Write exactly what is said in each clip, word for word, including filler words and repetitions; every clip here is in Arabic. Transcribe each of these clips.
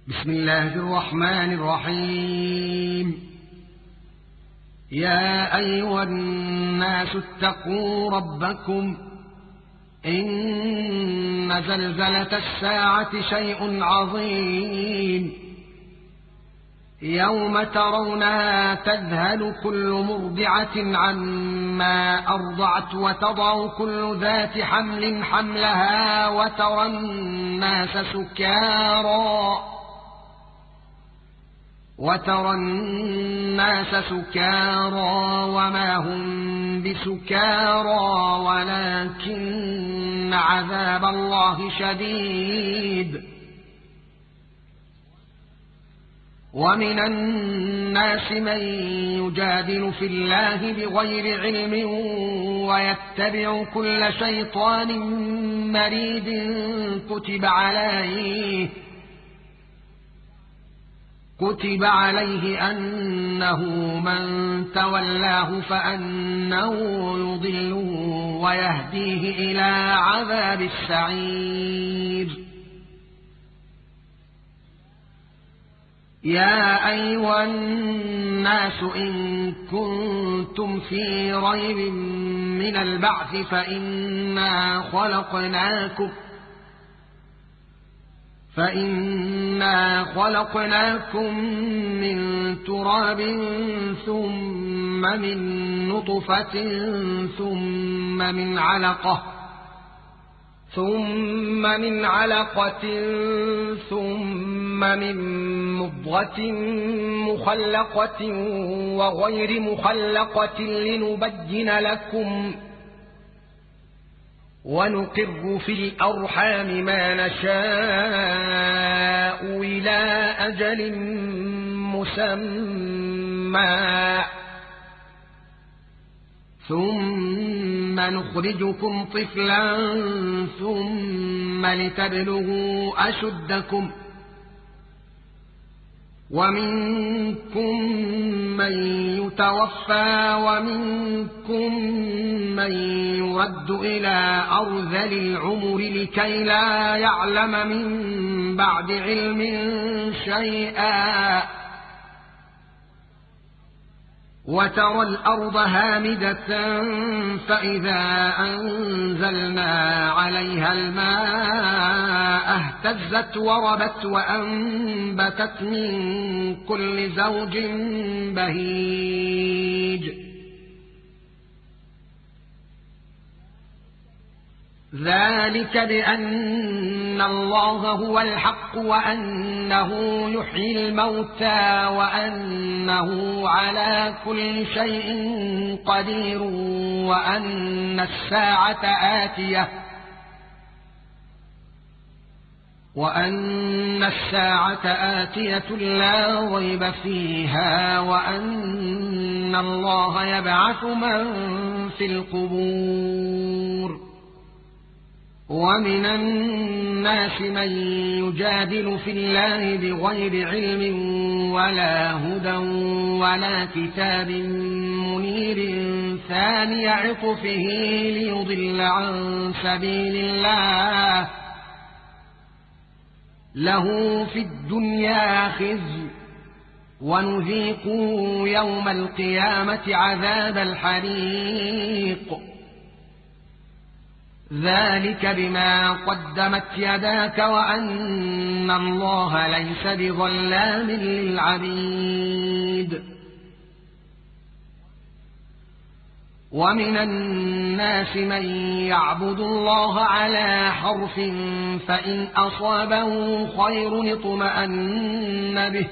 بسم الله الرحمن الرحيم. يا أيها الناس اتقوا ربكم إن زلزلة الساعة شيء عظيم يوم ترونها تذهل كل مرضعة عما أرضعت وتضع كل ذات حمل حملها وترى الناس سكارى وترى الناس سكارى وما هم بسكارى ولكن عذاب الله شديد. ومن الناس من يجادل في الله بغير علم ويتبع كل شيطان مريد كتب عليه كتب عليه أنه من تولاه فأنه يضله ويهديه إلى عذاب السعير. يا أيها الناس إن كنتم في ريب من البعث فإنا خلقناكم فإنا خلقناكم من تراب ثم من نطفة ثم من علقة ثم من علقة ثم من مضغة مخلقة وغير مخلقة لنبين لكم ونقر في الأرحام ما نشاء إلى أجل مسمى ثم نخرجكم طفلا ثم لتبلغوا أشدكم ومنكم من يتوفى ومنكم من يرد إلى أرذل العمر لكي لا يعلم من بعد علم شيئا وترى الأرض هامدة فإذا أنزلنا عليها الماء اهتزت وربت وأنبتت من كل زوج بهيج. ذلك بأن الله هو الحق وأنه يحيي الموتى وأنه على كل شيء قدير وأن الساعة آتية وأن الساعة آتية لا ريب فيها وأن الله يبعث من في القبور. ومن الناس من يجادل في الله بغير علم ولا هدى ولا كتاب منير ثاني عطفه ليضل عن سبيل الله له في الدنيا خزي ونذيقه يوم القيامة عذاب الحريق. ذلك بما قدمت يداك وأن الله ليس بظلام للعبيد. ومن الناس من يعبد الله على حرف فإن أصابه خير اطمأن به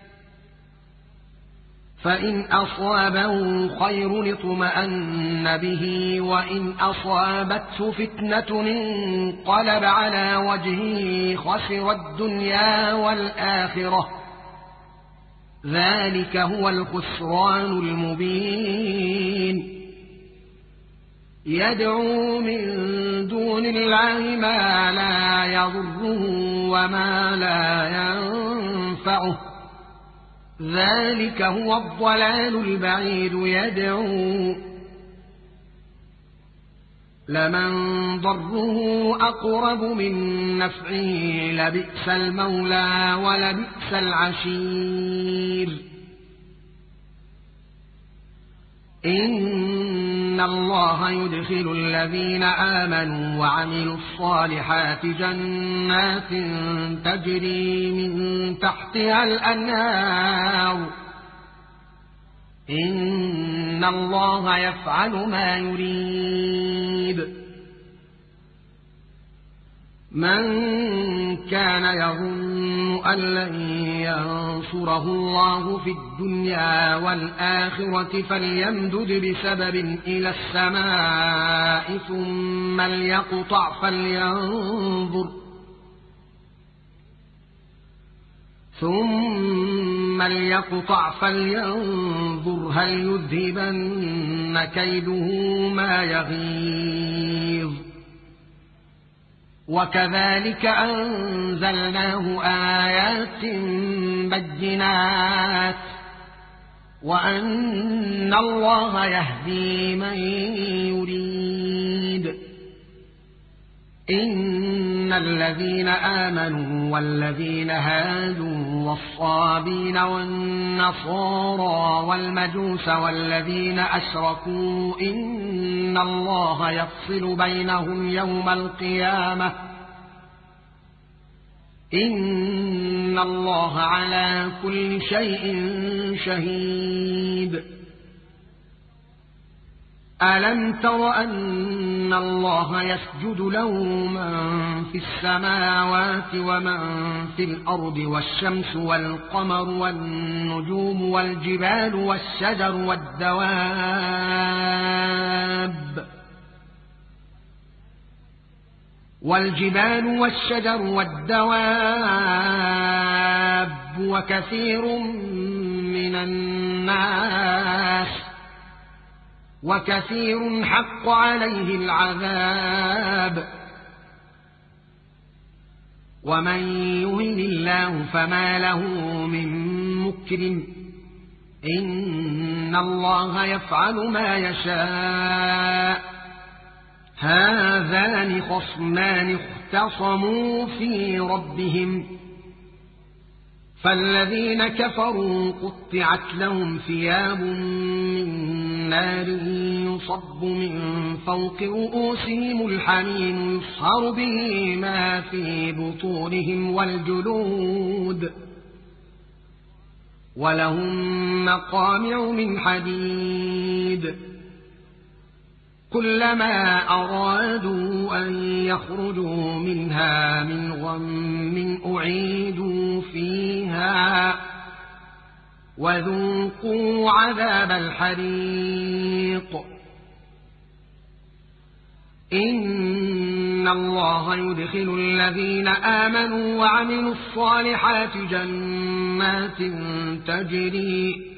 فإن أصابه خير اطمأن به وإن أصابته فتنة انقلب على وجهه خسر الدنيا والآخرة. ذلك هو الخسران المبين. يدعو من دون الله ما لا يضره وما لا ينفعه ذلك هو الضلال البعيد. يدعو لمن ضره أقرب من نفعه لبئس المولى ولبئس العشير إن الله يدخل الذين آمنوا وعملوا الصالحات جنات تجري من تحتها الأنهار إن الله يفعل ما يريد من كان يظن أن لن ينصره الله في الدنيا والآخرة فليمدد بسبب إلى السماء ثم ليقطع فلينظر ثم ليقطع فلينظر هل يذهبن كيده ما يغيظ وكذلك أنزلناه آيات بينات وأن الله يهدي من يريد إن الذين آمنوا والذين هادوا والصابين والنصارى والمجوس والذين أشركوا إن الله يفصل بينهم يوم القيامة إن الله على كل شيء شهيد ألم تر أن الله يسجد له من في السماوات ومن في الأرض والشمس والقمر والنجوم والجبال والشجر والدواب والجبال والشجر والدواب وكثير من الناس وكثير حق عليه العذاب ومن يهن الله فما له من مكرم إن الله يفعل ما يشاء هذان خصمان اختصموا في ربهم فالذين كفروا قطعت لهم ثياب من نار يصب من فوق رؤوسهم الحميم يصهر به ما في بطونهم والجلود ولهم مقامع من حديد كلما أرادوا أن يخرجوا منها من غم أعيدوا فيها وذوقوا عذاب الحريق إن الله يدخل الذين آمنوا وعملوا الصالحات جنات تجري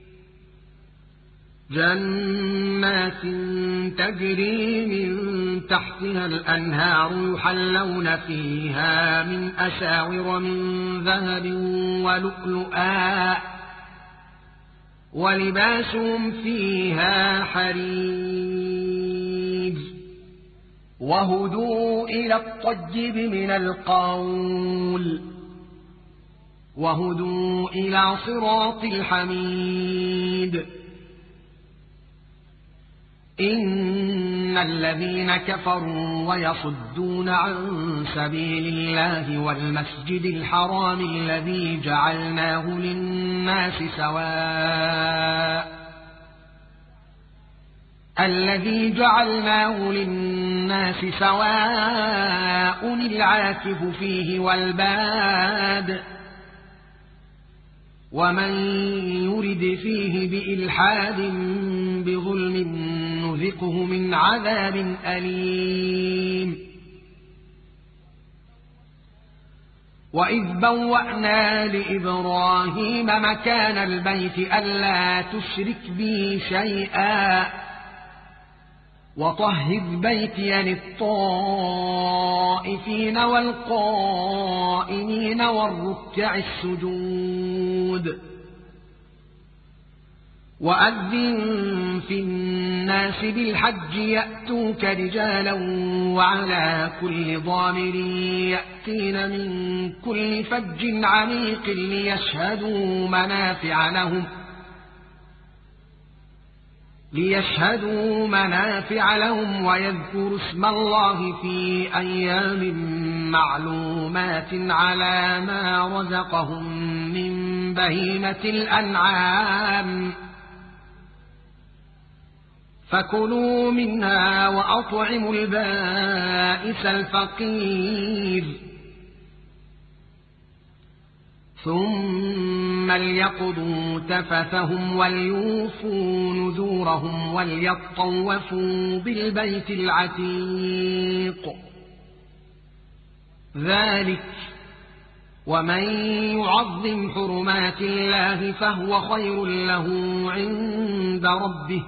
جنات تجري من تحتها الأنهار يحلون فيها من أساور من ذهب ولؤلؤا ولباسهم فيها حرير وهدوا إلى الطيب من القول وهدوا إلى صراط الحميد إن الذين كفروا ويصدون عن سبيل الله والمسجد الحرام الذي جعلناه للناس سواء الذي جعلناه للناس سواء العاكف فيه والباد ومن يرد فيه بإلحاد بظلم نذقه من عذاب أليم وإذ بوأنا لإبراهيم مكان البيت ألا تشرك بي شيئا وطهر بيتي للطائفين والقائمين والركع السجود وأذن في الناس بالحج يأتوك رجالا وعلى كل ضامر يأتين من كل فج عميق ليشهدوا منافع لهم ليشهدوا منافع لهم ويذكروا اسم الله في أيام معلومات على ما رزقهم من بهيمة الأنعام فكلوا منها وأطعموا البائس الفقير ثم ليقضوا تفثهم وليوفوا نذورهم وليطوفوا بالبيت العتيق ذلك ومن يعظم حرمات الله فهو خير له عند ربه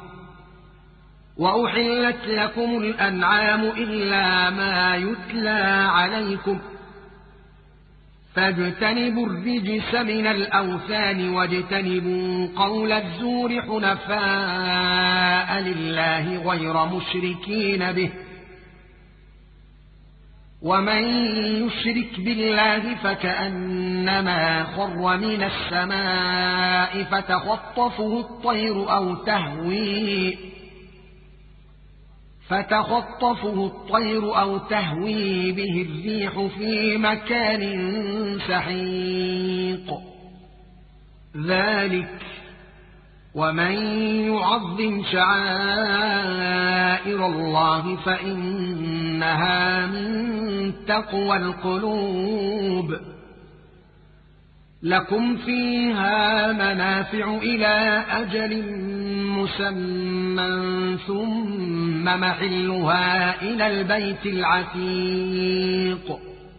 وأحلت لكم الأنعام إلا ما يتلى عليكم فاجتنبوا الرجس من الأوثان واجتنبوا قول الزور حنفاء لله غير مشركين به ومن يشرك بالله فكأنما خر من السماء فتخطفه الطير أو تهوي فتخطفه الطير أو تهوي به الريح في مكان سحيق ذلك ومن يعظم شعائر الله فإنها من تقوى القلوب لكم فيها منافع إلى أجل مسمى ثم محلها إلى البيت العتيق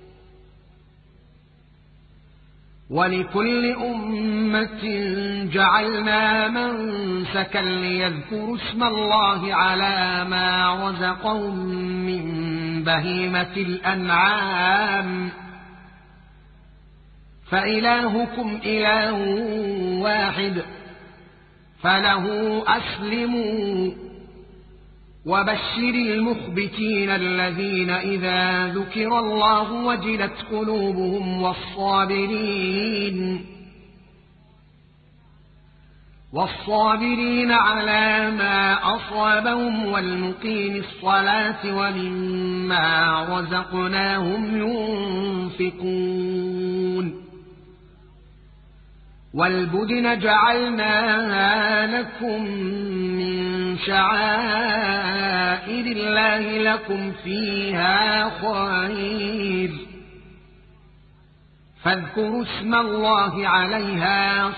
ولكل أمة جعلنا منسكا ليذكروا اسم الله على ما رزقهم من بهيمة الأنعام فإلهكم إله واحد فله أسلموا وبشر المخبتين الذين إذا ذكر الله وجلت قلوبهم والصابرين والصابرين على ما أصابهم والمقيم الصلاة ومما رزقناهم ينفقون والبدن جعلناها لكم من شعائر الله لكم فيها خير فاذكروا اسم الله عليها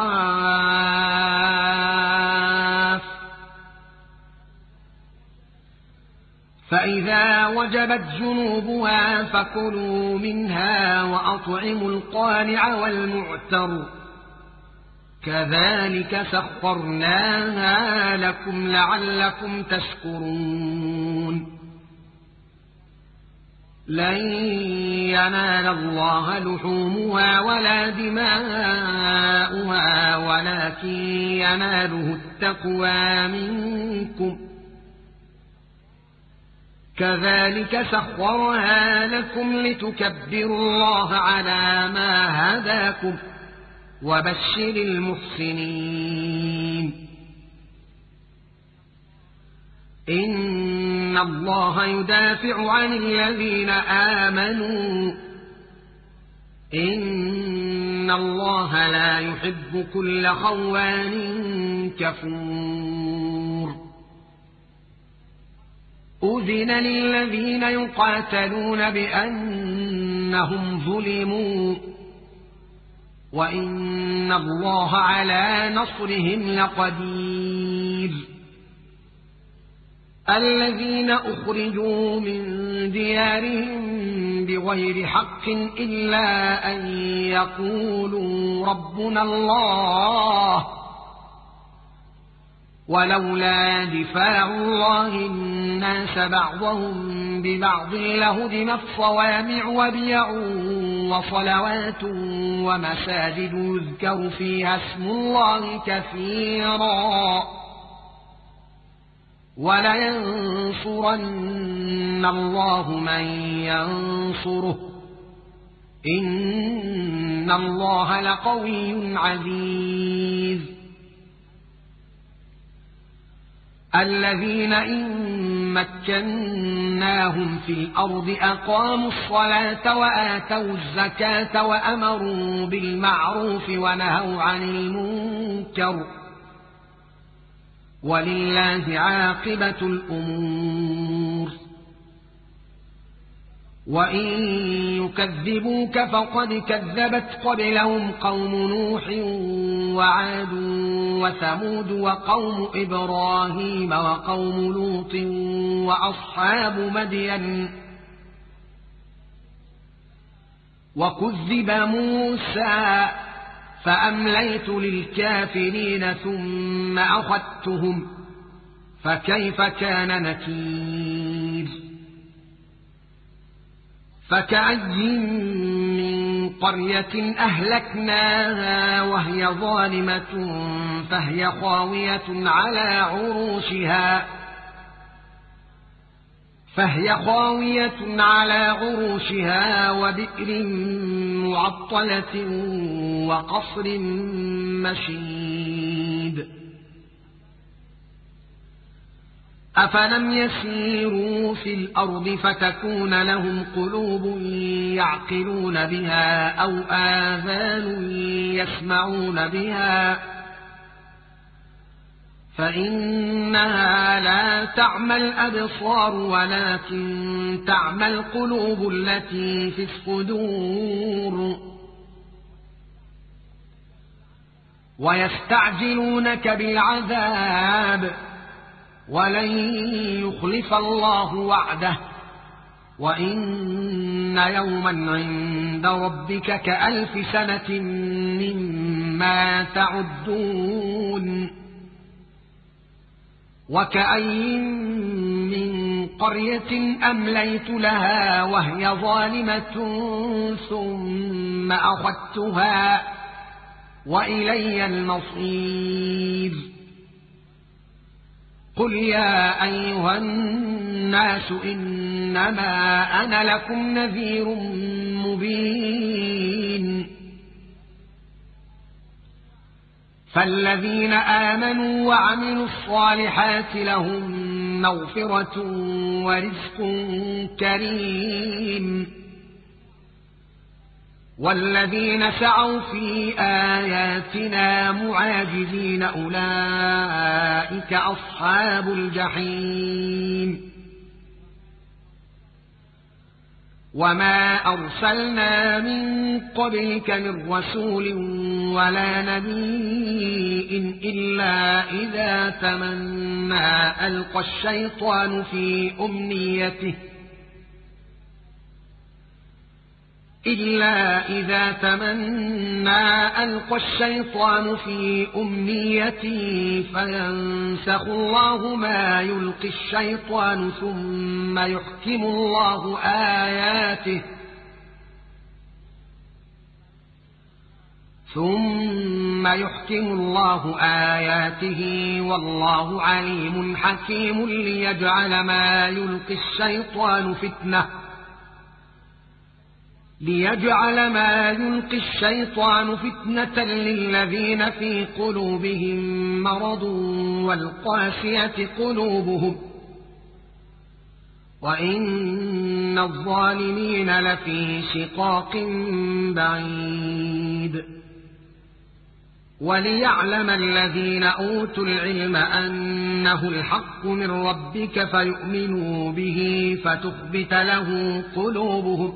صواف فإذا وجبت جنوبها فكلوا منها وأطعموا القانع والمعتر كذلك سخرناها لكم لعلكم تشكرون لن ينال الله لحومها ولا دماؤها ولكن يناله التقوى منكم كذلك سخرها لكم لتكبروا الله على ما هداكم وبشر المحسنين إن الله يدافع عن الذين آمنوا إن الله لا يحب كل خوان كفور أذن للذين يقاتلون بأنهم ظلموا وإن الله على نصرهم لقدير الذين أخرجوا من ديارهم بغير حق إلا أن يقولوا ربنا الله ولولا دفاع الله الناس بعضهم ببعض لهدمت صوامع وبيع وصلوات ومساجد يذكر فيها اسم الله كثيرا ولينصرن الله من ينصره إن الله لقوي عزيز. الذين إن مكناهم في الأرض أقاموا الصلاة وآتوا الزكاة وأمروا بالمعروف ونهوا عن المنكر ولله عاقبة الأمور. وإن يكذبوك فقد كذبت قبلهم قوم نوح وعاد وثمود وقوم إبراهيم وقوم لوط وأصحاب مدين وكذب موسى فأمليت للكافرين ثم أخذتهم فكيف كان نكير. فكأي من قرية أهلكناها وهي ظالمة فهي خاوية على عروشها فهي خاوية على عروشها وبئر معطلة وقصر مشيد. أفلم يسيروا في الأرض فتكون لهم قلوب يعقلون بها أو آذان يسمعون بها فإنها لا تعمى الأبصار ولكن تعمى القلوب التي في الصدور. ويستعجلونك بالعذاب ولن يخلف الله وعده وإن يوما عند ربك كألف سنة مما تعدون. وكأي من قرية أمليت لها وهي ظالمة ثم أخذتها وإلي المصير. قل يا أيها الناس إنما أنا لكم نذير مبين. فالذين آمنوا وعملوا الصالحات لهم مغفرة ورزق كريم. والذين سعوا في آياتنا معاجزين أولئك أصحاب الجحيم. وما أرسلنا من قبلك من رسول ولا نبي إلا إذا تمنى ألقى الشيطان في أمنيته إلا إذا تمنى ألقى الشيطان في أمنيته فينسخ الله ما يلقي الشيطان ثم يحكم الله آياته ثم يحكم الله آياته والله عليم حكيم. ليجعل ما يلقي الشيطان فتنة ليجعل ما يلقي الشيطان فتنة للذين في قلوبهم مرض والقاسية قلوبهم وإن الظالمين لفي شقاق بعيد. وليعلم الذين أوتوا العلم أنه الحق من ربك فيؤمنوا به فتخبت له قلوبهم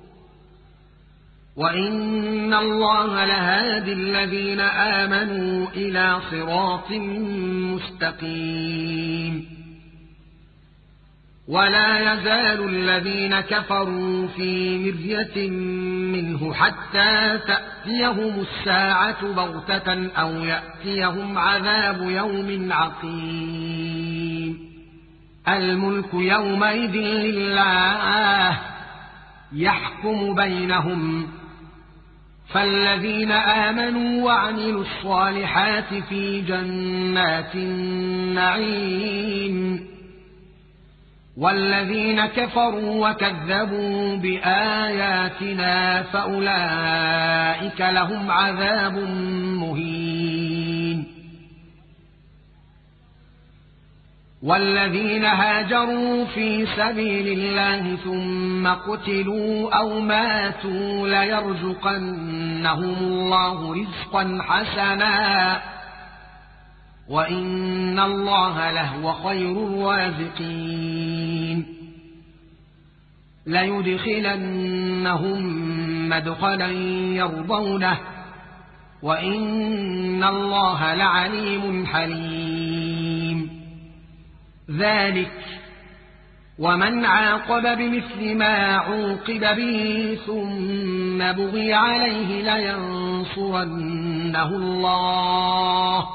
وإن الله لهادي الذين آمنوا إلى صراط مستقيم. ولا يزال الذين كفروا في مرية منه حتى تأتيهم الساعة بغتة أو يأتيهم عذاب يوم عقيم. الملك يومئذ لله يحكم بينهم فالذين آمنوا وعملوا الصالحات في جنات النعيم والذين كفروا وكذبوا بآياتنا فأولئك لهم عذاب مهين والذين هاجروا في سبيل الله ثم قتلوا أو ماتوا ليرزقنهم الله رزقا حسنا وإن الله لهو خير الرازقين ليدخلنهم مدخلا يرضونه وإن الله لعليم حليم ذلك ومن عاقب بمثل ما عوقب به ثم بغي عليه لينصرنه الله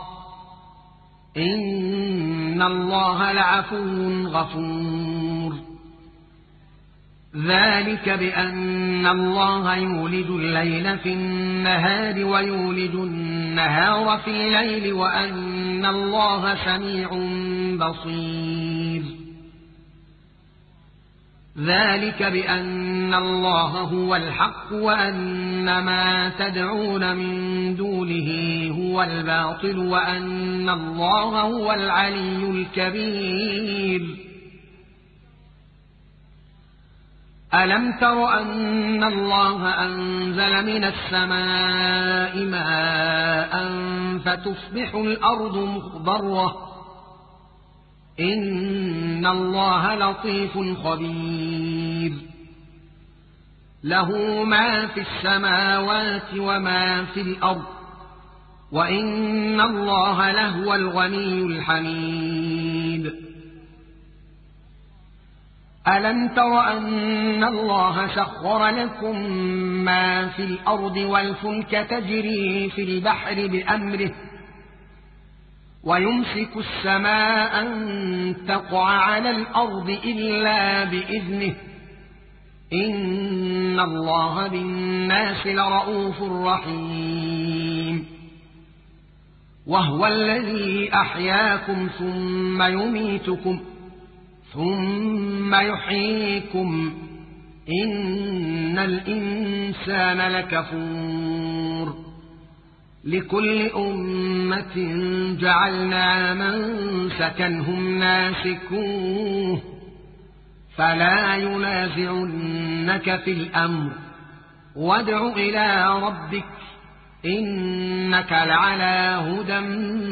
إن الله لعفو غفور ذلك بأن الله يولج الليل في النهار ويولج النهار في الليل وأن الله سميع بصير ذلك بأن الله هو الحق وأن ما تدعون من دونه هو الباطل وأن الله هو العلي الكبير ألم تر أن الله أنزل من السماء ماء فتصبح الأرض مخضرة إن الله لطيف خبير له ما في السماوات وما في الأرض وإن الله لهو الغني الحميد ألم تر أن الله سخر لكم ما في الأرض والفلك تجري في البحر بأمره ويمسك السماء أن تقع على الأرض إلا بإذنه إن الله بالناس لرءوف رحيم وهو الذي أحياكم ثم يميتكم ثم يحييكم إن الإنسان لكفور لكل أمة جعلنا منسكا هم ناسكوه فلا ينازعنك في الأمر وادع إلى ربك إنك لعلى هدى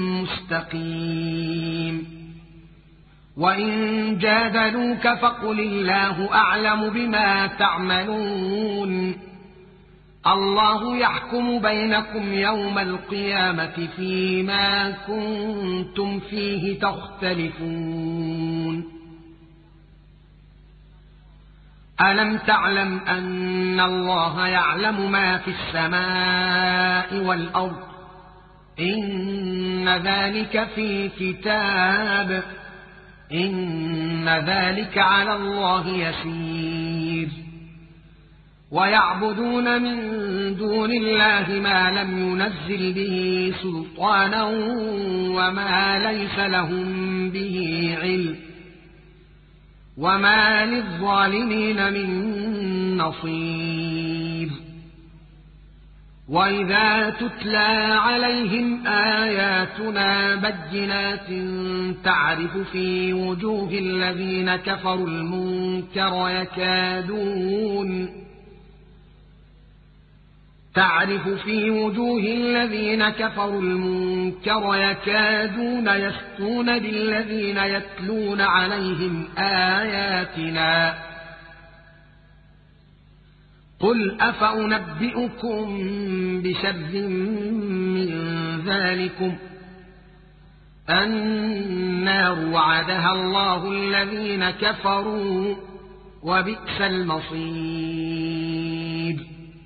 مستقيم وإن جادلوك فقل الله أعلم بما تعملون الله يحكم بينكم يوم القيامة فيما كنتم فيه تختلفون ألم تعلم أن الله يعلم ما في السماء والأرض إن ذلك في كتاب إن ذلك على الله يسير ويعبدون من دون الله ما لم ينزل به سلطانا وما ليس لهم به علم وما للظالمين من نصير وإذا تتلى عليهم آياتنا بينات تعرف في وجوه الذين كفروا المنكر يكادون تعرف في وجوه الذين كفروا المنكر يكادون يسطون بالذين يتلون عليهم آياتنا قل أفأنبئكم بشر من ذلكم النار وعدها الله الذين كفروا وبئس المصير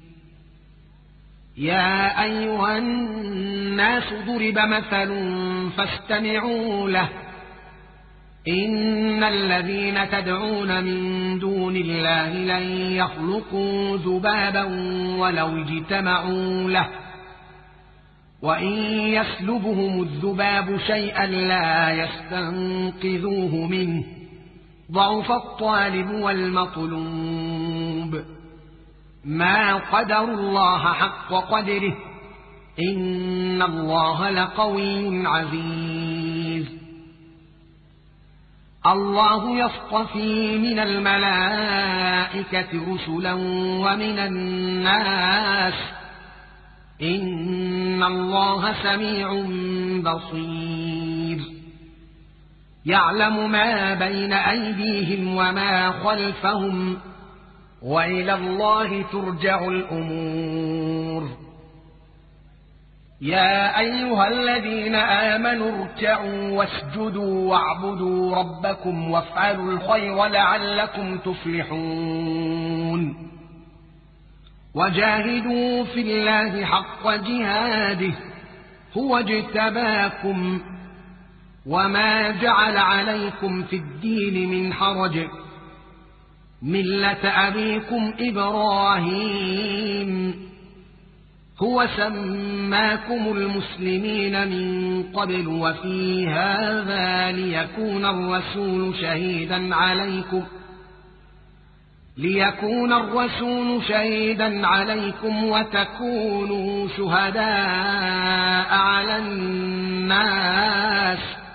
يا أيها الناس ضرب مثل فاستمعوا له إن الذين تدعون من دون الله لن يخلقوا ذبابا ولو اجتمعوا له وإن يسلبهم الذباب شيئا لا يستنقذوه منه ضعف الطالب والمطلوب ما قدروا الله حق قدره إن الله لقوي عزيز الله يصطفي من الملائكة رسلا ومن الناس إن الله سميع بصير يعلم ما بين أيديهم وما خلفهم وإلى الله ترجع الأمور يا أيها الذين آمنوا اركعوا واسجدوا واعبدوا ربكم وافعلوا الخير لعلكم تفلحون وجاهدوا في الله حق جهاده هو اجتباكم وما جعل عليكم في الدين من حرج ملة أبيكم إبراهيم هو سماكم المسلمين من قبل وفي هذا ليكون الرسول شهيدا عليكم ليكون الرسول شهيدا عليكم وتكونوا شهداء على الناس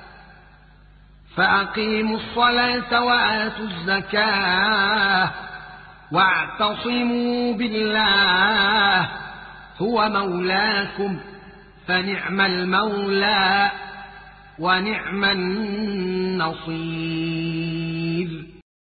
فأقيموا الصلاة وآتوا الزكاة واعتصموا بالله هو مولاكم فنعم المولى ونعم النصير